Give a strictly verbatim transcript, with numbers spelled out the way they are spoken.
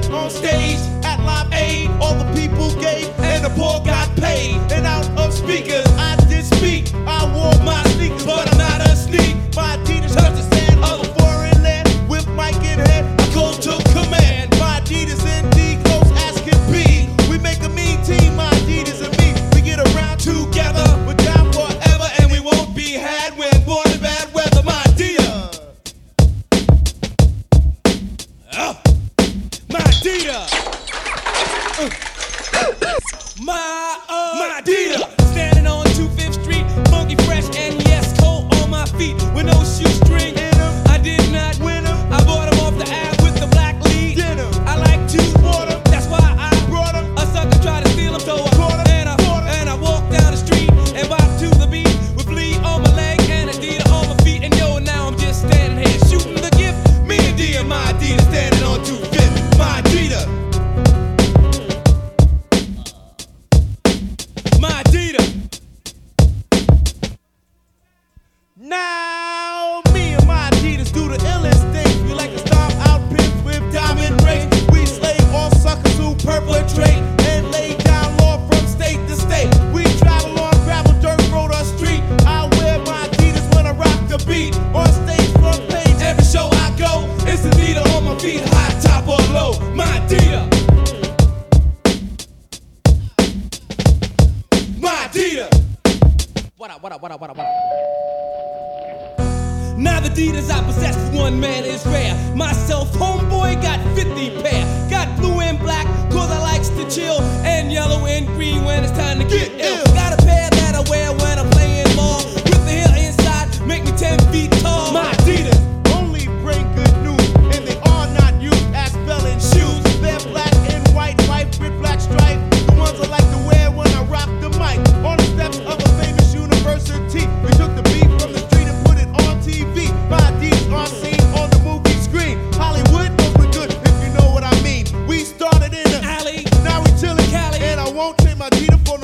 on stage at Live Aid. All the people gave and the poor got paid. And out of speakers, I did speak. I wore my sneakers, but I'm not a sneak. My Adidas hurt the sand of a foreign land. With mic in hand, I go to command. My Adidas indeed close as can be. We make a mean team, my Adidas and me. We get around together, we're down forever, and we won't be had when born in bad weather. My Adidas, oh, my Adidas, uh. my uh, my Adidas. Standing on twenty-fifth Street, funky fresh and yes, cold on my feet with no shoestring in them. I did not win them. I bought them off the app with the black lead. Denim. I like to sport them. That's why I brought them. A sucker tried to steal them, so I caught them and I and I walked down the street and bopped to the beat with Flea on my leg and Adidas on my feet. And yo, now I'm just standing here shooting the gift. Me and D and my Adidas standing on two-fifth. My Adidas. My Adidas. Now me and my Adidas do the illest things. We like to stomp out pins with diamond rings. We slay all suckers who perpetrate and lay down law from state to state. We travel on gravel, dirt road, or street. I wear my Adidas when I rock the beat. On stage, front page, every show I go, it's Adidas on my feet, high top or low. My Adidas. My Adidas. What up, what up, what up, what up, what up? Now the Adidas I possess for one man is rare. Myself, homeboy, got fifty pair. Got blue and black, cause I likes to chill. And yellow and green when it's time to get ill. Got a pair that I wear when I'm playing ball. With the heel inside, make me ten feet tall. My Adidas only bring good news, and they are not used as spelling shoes. They're black and white, white with black stripe. The ones I like to wear when I rock the mic. On the steps of a famous university, we took the beat from the street and put it on T V. My Adidas are seen on the movie screen. Hollywood knows we're good, if you know what I mean. We started in the alley, now we chillin' Cali, and I won't trade my Adidas for